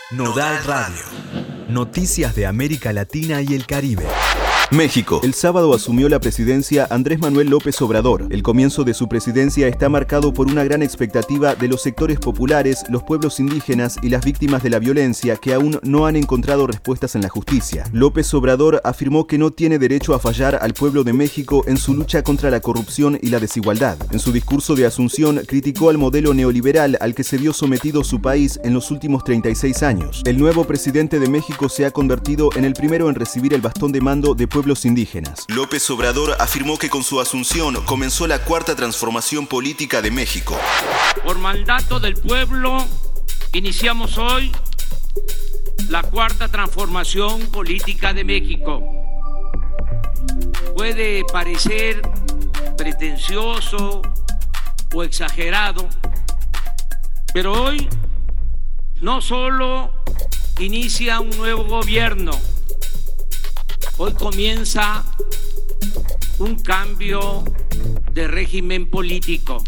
Nodal Radio. Noticias de América Latina y el Caribe. México. El sábado asumió la presidencia Andrés Manuel López Obrador. El comienzo de su presidencia está marcado por una gran expectativa de los sectores populares, los pueblos indígenas y las víctimas de la violencia que aún no han encontrado respuestas en la justicia. López Obrador afirmó que no tiene derecho a fallar al pueblo de México en su lucha contra la corrupción y la desigualdad. En su discurso de Asunción, criticó al modelo neoliberal al que se vio sometido su país en los últimos 36 años. El nuevo presidente de México se ha convertido en el primero en recibir el bastón de mando de pueblos indígenas. López Obrador afirmó que con su asunción comenzó la cuarta transformación política de México. Por mandato del pueblo, iniciamos hoy la cuarta transformación política de México. Puede parecer pretencioso o exagerado, pero hoy no solo inicia un nuevo gobierno, hoy comienza un cambio de régimen político.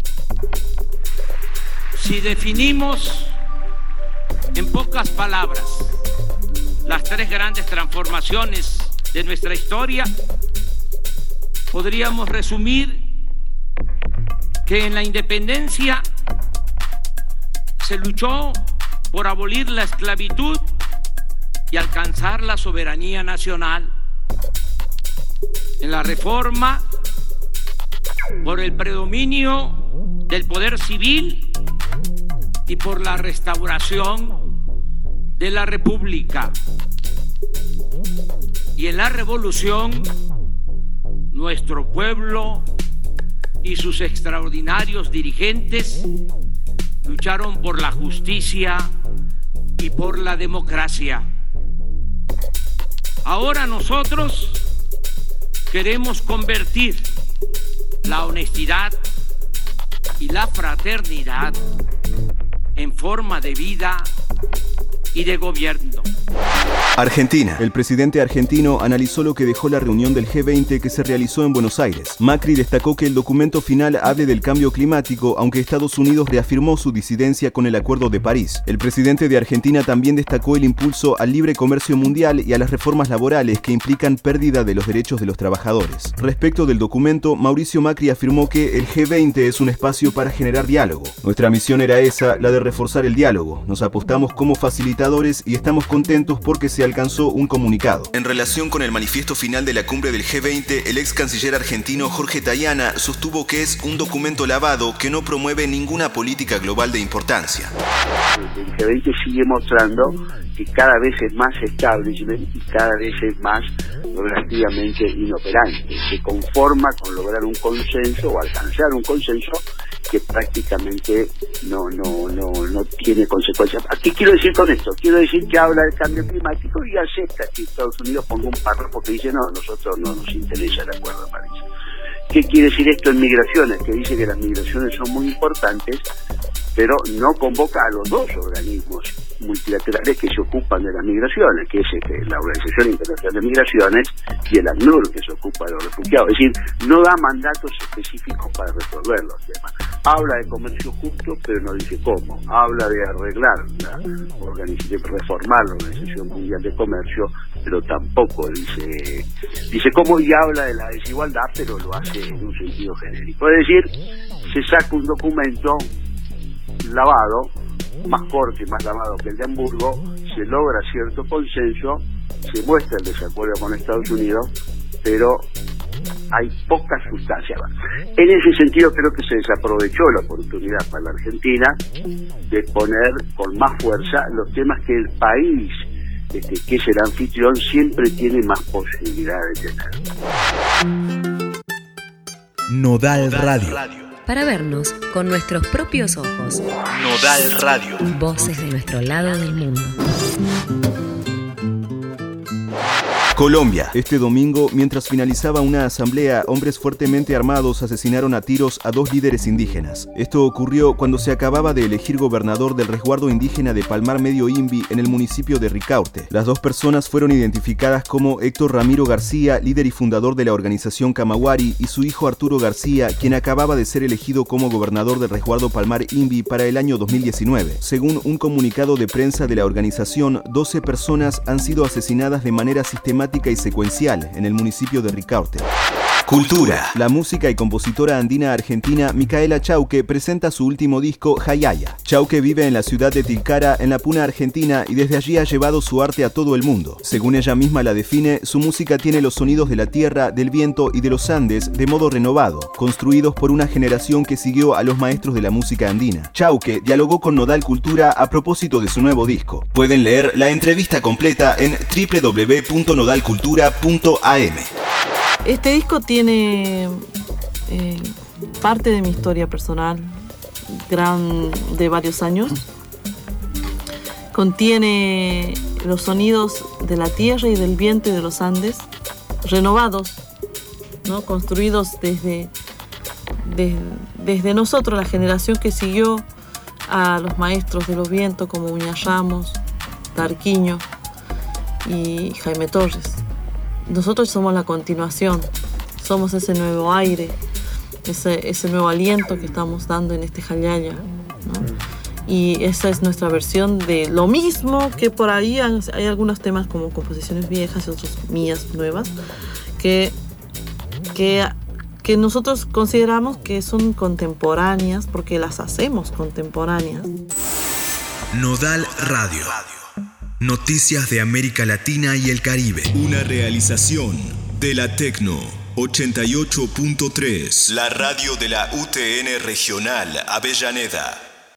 Si definimos en pocas palabras las tres grandes transformaciones de nuestra historia, podríamos resumir que en la independencia se luchó por abolir la esclavitud y alcanzar la soberanía nacional. En la reforma, por el predominio del poder civil y por la restauración de la República. Y en la revolución, nuestro pueblo y sus extraordinarios dirigentes lucharon por la justicia y por la democracia. Ahora nosotros queremos convertir la honestidad y la fraternidad en forma de vida y de gobierno. Argentina. El presidente argentino analizó lo que dejó la reunión del G20 que se realizó en Buenos Aires. Macri destacó que el documento final hable del cambio climático, aunque Estados Unidos reafirmó su disidencia con el Acuerdo de París. El presidente de Argentina también destacó el impulso al libre comercio mundial y a las reformas laborales que implican pérdida de los derechos de los trabajadores. Respecto del documento, Mauricio Macri afirmó que el G20 es un espacio para generar diálogo. Nuestra misión era esa, la de reforzar el diálogo. Nos apostamos como facilitadores y estamos contentos porque se alcanzó un comunicado. En relación con el manifiesto final de la cumbre del G20, el ex canciller argentino Jorge Tayana sostuvo que es un documento lavado que no promueve ninguna política global de importancia. El G20 sigue mostrando que cada vez es más establishment y cada vez es más relativamente inoperante. Se conforma con lograr un consenso o alcanzar un consenso que prácticamente no tiene consecuencias. ¿Qué quiero decir con esto? Quiero decir que habla del cambio climático y acepta que Estados Unidos ponga un párrafo que dice no, nosotros no nos interesa el Acuerdo de París. ¿Qué quiere decir esto en migraciones? Que dice que las migraciones son muy importantes, pero no convoca a los dos organismos multilaterales que se ocupan de las migraciones, que es la Organización Internacional de Migraciones y el ACNUR, que se ocupa de los refugiados. Es decir, no da mandatos específicos para resolver los temas. Habla de comercio justo, pero no dice cómo. Habla de arreglar de reformar la Organización Mundial de Comercio, pero tampoco dice cómo, y habla de la desigualdad, pero lo hace en un sentido genérico. Es decir, se saca un documento lavado, más corto y más lavado que el de Hamburgo, se logra cierto consenso, se muestra el desacuerdo con Estados Unidos, pero hay poca sustancia. En ese sentido creo que se desaprovechó la oportunidad para la Argentina de poner con más fuerza los temas que el país, que es el anfitrión, siempre tiene más posibilidad de tener. Nodal Radio. Para vernos con nuestros propios ojos. Nodal Radio. Voces de nuestro lado del mundo. Colombia. Este domingo, mientras finalizaba una asamblea, hombres fuertemente armados asesinaron a tiros a 2 líderes indígenas. Esto ocurrió cuando se acababa de elegir gobernador del resguardo indígena de Palmar Medio Imbi en el municipio de Ricaurte. Las 2 personas fueron identificadas como Héctor Ramiro García, líder y fundador de la organización Camagüey, y su hijo Arturo García, quien acababa de ser elegido como gobernador del resguardo Palmar Imbi para el año 2019. Según un comunicado de prensa de la organización, 12 personas han sido asesinadas de manera sistemática y secuencial en el municipio de Ricaurte. Cultura. La música y compositora andina argentina Micaela Chauque presenta su último disco, Hayaya. Chauque vive en la ciudad de Tilcara, en la Puna, Argentina, y desde allí ha llevado su arte a todo el mundo. Según ella misma la define, su música tiene los sonidos de la tierra, del viento y de los Andes de modo renovado, construidos por una generación que siguió a los maestros de la música andina. Chauque dialogó con Nodal Cultura a propósito de su nuevo disco. Pueden leer la entrevista completa en www.nodalcultura.am. Este disco tiene parte de mi historia personal, de varios años. Contiene los sonidos de la tierra y del viento y de los Andes, renovados, ¿no? Construidos desde nosotros, la generación que siguió a los maestros de los vientos como Uña Ramos, Tarquiño y Jaime Torres. Nosotros somos la continuación, somos ese nuevo aire, ese nuevo aliento que estamos dando en este Hayaya, ¿no? Y esa es nuestra versión de lo mismo que por ahí hay algunos temas como composiciones viejas y otras mías nuevas que nosotros consideramos que son contemporáneas porque las hacemos contemporáneas. Nodal Radio. Noticias de América Latina y el Caribe. Una realización de la Tecno 88.3. La radio de la UTN Regional Avellaneda.